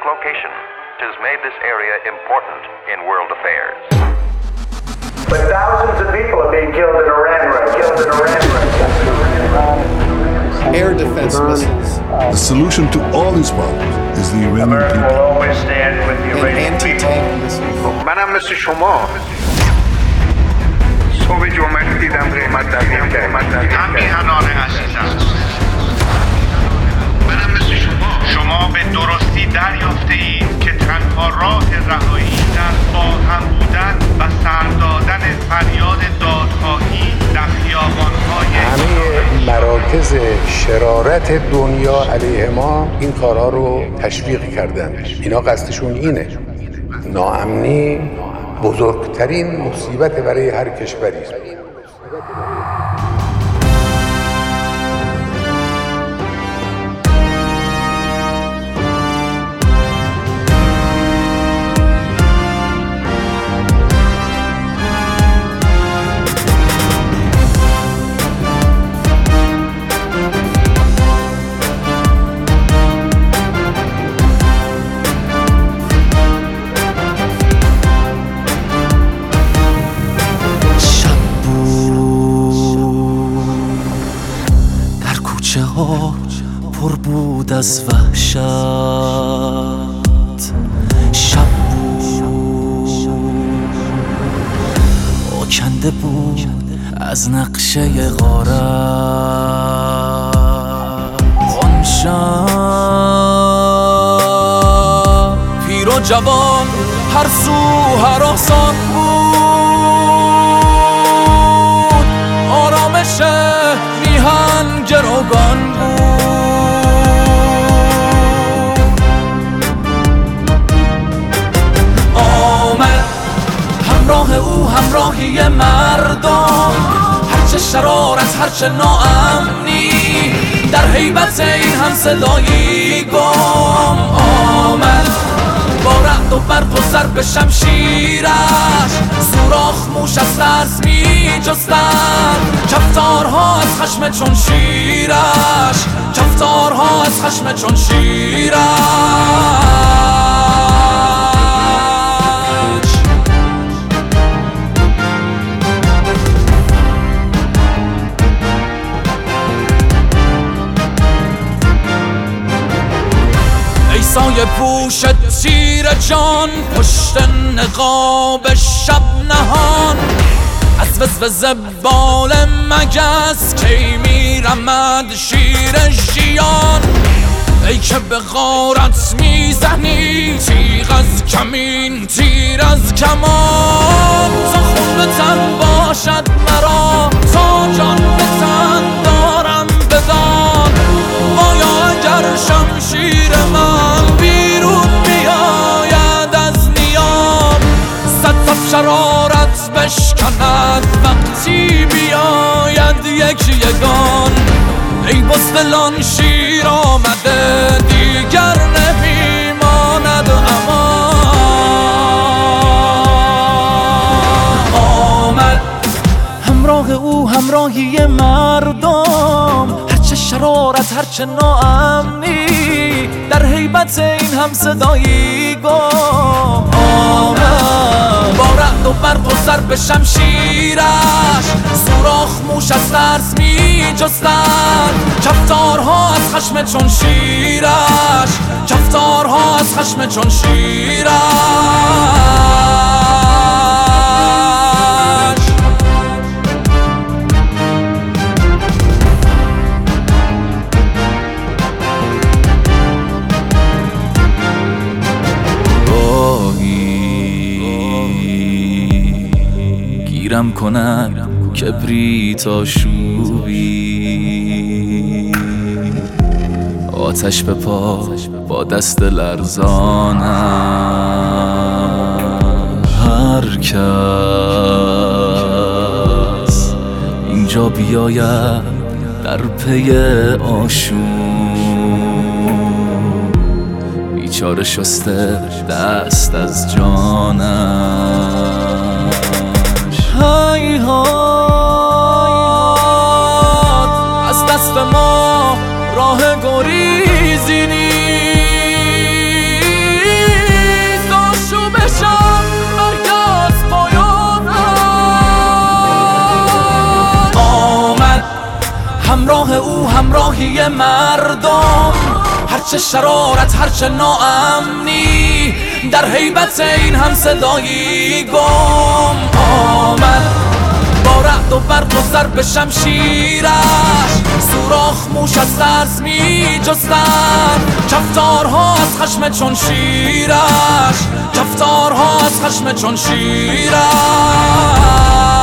strategic location. 'Tis made this area important in world affairs. But thousands of people are being killed in Iran Air defense missiles. The solution to all these problems is the Iranian America will people. always stand with the And Iranian people. anti-tank missiles. منم مثل شما صبح جمعه دیدم قیمت تغییر کرد همیهنان عزیزم منم مثل شما به درستی دریافته اید که تنها راه رهایی در با هم بودن و سر دادن فریاد دادخواهی در خیابان‌های همه مراکز شرارت دنیا علیه ما این کارها رو تشویق کردن. اینا قصدشون اینه. ناامنی بزرگترین مصیبت برای هر کشوری است. پر بود از وحشت، شب بود آکنده بود از نقشه غارت. آن شب پیر و جوان هر سو هراسان بود، آرامش میهن گروگان بود. همراه او همراهی مردم، هرچه شرارت هرچه ناامنی، در هیبت این هم صدایی گم آمد. با رعد و برق و ضرب شمشیرش سوراخ موش از ترس می جستند. کفتارها از خشم چون شیرش، کفتارها از خشم چون شیرش. سایه پوش تیر جان، پشت نقاب شب نهان، از وزوز بال مگس کی میرمد شیر ژیان. ای که به غارت میزنی تیغ از کمین تیر از کمان. تا خون به تن باشد مرا تا جان به تن دارم بدان. آیا اگر شمشیر من بیرون بیاید از نیام، صد صف شرارت بشکند وقتی بیاید یک یگان. ای بزدلان شیر آمده دیگر نمیماند امان. آمد همراه او همراهی مردم، هرچه شرارت هرچه ناامنی، در هیبت این هم صدایی گم آمد. با رعد و برق و ضرب شمشیرش سوراخ موش از ترس می جستند. کفتارها از خشم چون شیرش، کفتارها از خشم چون شیرش. گیرم کند کبریت آشوبی، آتش به پا با دست لرزانم. هر کس اینجا بیاید در پی آشوب، بیچاره شسته دست از جانم. هیهات از دست ما راه گریزی نیست، راه او همراهی مردم، هرچه شرارت هرچه ناامنی، در هیبت این هم صدایی گم آمد. با رعد و برق و ضرب شمشیرش سوراخ موش از ترس می جستن، کفتارها از خشم چون شیرش، کفتارها از خشم چون شیرش.